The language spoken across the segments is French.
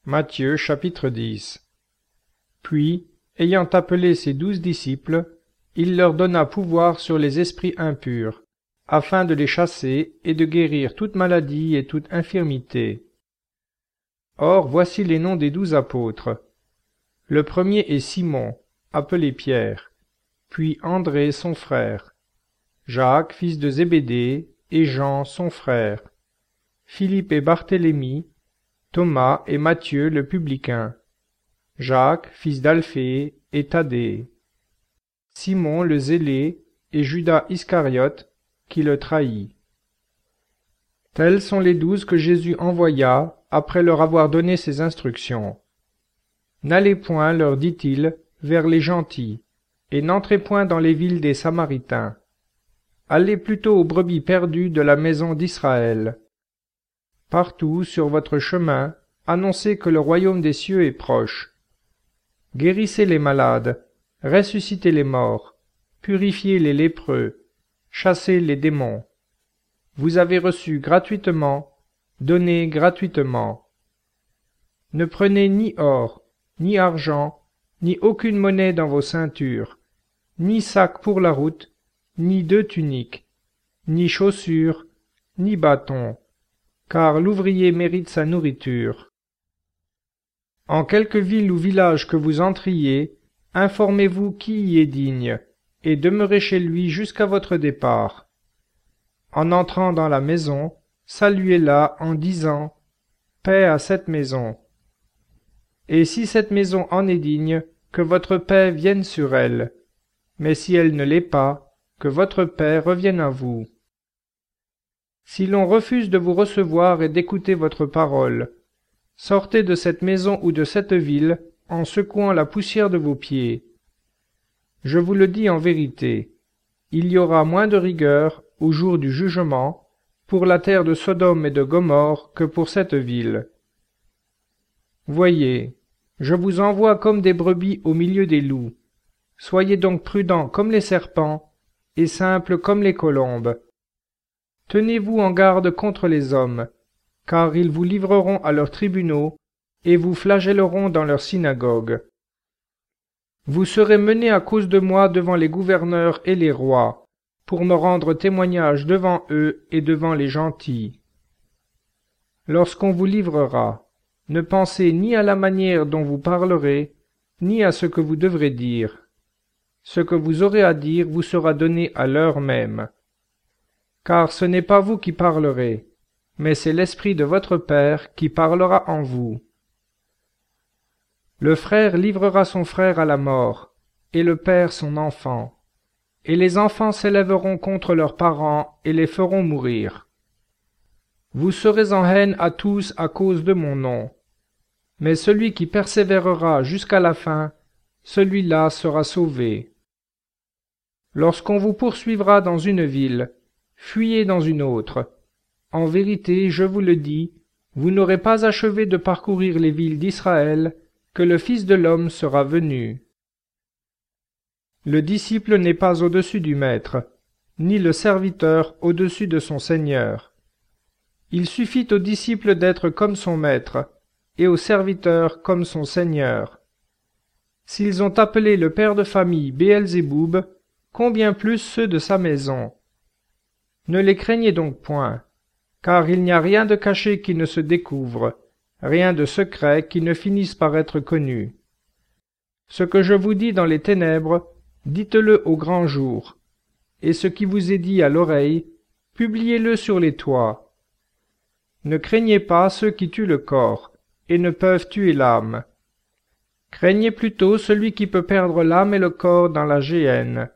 Matthieu chapitre 10. Puis, ayant appelé ses 12 disciples, il leur donna pouvoir sur les esprits impurs, afin de les chasser et de guérir toute maladie et toute infirmité. Or voici les noms des 12 apôtres. Le premier est Simon, appelé Pierre, puis André son frère, Jacques fils de Zébédée et Jean son frère, Philippe et Barthélemy, Thomas et Matthieu le publicain, Jacques fils d'Alphée et Thaddée, Simon le zélé et Judas Iscariote qui le trahit. Tels sont les 12 que Jésus envoya après leur avoir donné ses instructions. N'allez point, leur dit-il, vers les gentils, et n'entrez point dans les villes des Samaritains. Allez plutôt aux brebis perdues de la maison d'Israël. Partout sur votre chemin, annoncez que le royaume des cieux est proche. Guérissez les malades, ressuscitez les morts, purifiez les lépreux, chassez les démons. Vous avez reçu gratuitement, donnez gratuitement. Ne prenez ni or, ni argent, ni aucune monnaie dans vos ceintures, ni sac pour la route, ni 2 tuniques, ni chaussures, ni bâton, car l'ouvrier mérite sa nourriture. En quelque ville ou village que vous entriez, informez-vous qui y est digne, et demeurez chez lui jusqu'à votre départ. En entrant dans la maison, saluez-la en disant « Paix à cette maison ». Et si cette maison en est digne, que votre paix vienne sur elle, mais si elle ne l'est pas, que votre paix revienne à vous. Si l'on refuse de vous recevoir et d'écouter votre parole, sortez de cette maison ou de cette ville en secouant la poussière de vos pieds. Je vous le dis en vérité, il y aura moins de rigueur au jour du jugement pour la terre de Sodome et de Gomorrhe que pour cette ville. Voyez, je vous envoie comme des brebis au milieu des loups. Soyez donc prudents comme les serpents et simples comme les colombes. Tenez-vous en garde contre les hommes, car ils vous livreront à leurs tribunaux et vous flagelleront dans leurs synagogues. Vous serez menés à cause de moi devant les gouverneurs et les rois, pour me rendre témoignage devant eux et devant les gentils. Lorsqu'on vous livrera, ne pensez ni à la manière dont vous parlerez, ni à ce que vous devrez dire. Ce que vous aurez à dire vous sera donné à l'heure même. Car ce n'est pas vous qui parlerez, mais c'est l'Esprit de votre Père qui parlera en vous. Le frère livrera son frère à la mort, et le père son enfant, et les enfants s'élèveront contre leurs parents et les feront mourir. Vous serez en haine à tous à cause de mon nom, mais celui qui persévérera jusqu'à la fin, celui-là sera sauvé. Lorsqu'on vous poursuivra dans une ville, fuyez dans une autre. En vérité, je vous le dis, vous n'aurez pas achevé de parcourir les villes d'Israël que le Fils de l'homme sera venu. Le disciple n'est pas au-dessus du maître, ni le serviteur au-dessus de son Seigneur. Il suffit au disciple d'être comme son maître, et au serviteur comme son Seigneur. S'ils ont appelé le père de famille Béelzéboub, combien plus ceux de sa maison. Ne les craignez donc point, car il n'y a rien de caché qui ne se découvre, rien de secret qui ne finisse par être connu. Ce que je vous dis dans les ténèbres, dites-le au grand jour, et ce qui vous est dit à l'oreille, publiez-le sur les toits. Ne craignez pas ceux qui tuent le corps, et ne peuvent tuer l'âme. Craignez plutôt celui qui peut perdre l'âme et le corps dans la géhenne.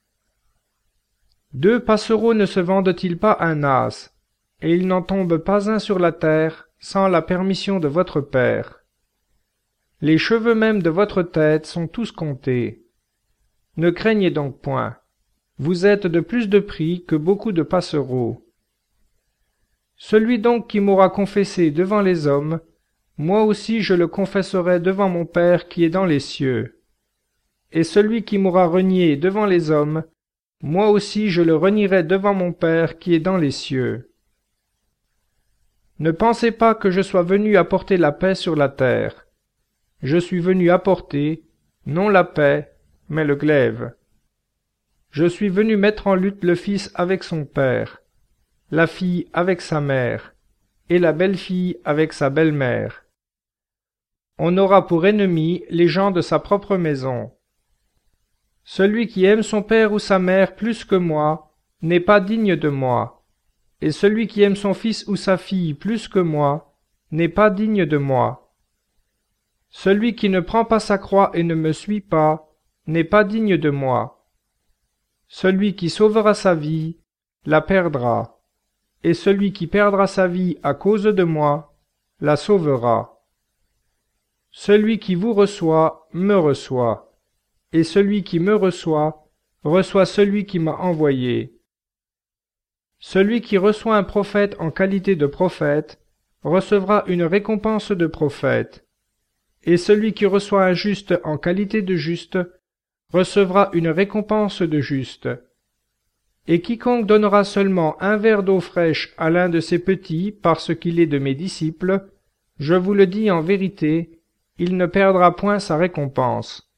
2 passereaux ne se vendent-ils pas un as, et il n'en tombe pas un sur la terre sans la permission de votre Père. Les cheveux même de votre tête sont tous comptés. Ne craignez donc point, vous êtes de plus de prix que beaucoup de passereaux. Celui donc qui m'aura confessé devant les hommes, moi aussi je le confesserai devant mon Père qui est dans les cieux. Et celui qui m'aura renié devant les hommes, moi aussi je le renierai devant mon Père qui est dans les cieux. Ne pensez pas que je sois venu apporter la paix sur la terre. Je suis venu apporter, non la paix, mais le glaive. Je suis venu mettre en lutte le fils avec son père, la fille avec sa mère, et la belle-fille avec sa belle-mère. On aura pour ennemis les gens de sa propre maison. Celui qui aime son père ou sa mère plus que moi n'est pas digne de moi, et celui qui aime son fils ou sa fille plus que moi n'est pas digne de moi. Celui qui ne prend pas sa croix et ne me suit pas n'est pas digne de moi. Celui qui sauvera sa vie la perdra, et celui qui perdra sa vie à cause de moi la sauvera. Celui qui vous reçoit me reçoit, et celui qui me reçoit reçoit celui qui m'a envoyé. Celui qui reçoit un prophète en qualité de prophète recevra une récompense de prophète, et celui qui reçoit un juste en qualité de juste recevra une récompense de juste. Et quiconque donnera seulement un verre d'eau fraîche à l'un de ces petits parce qu'il est de mes disciples, je vous le dis en vérité, il ne perdra point sa récompense.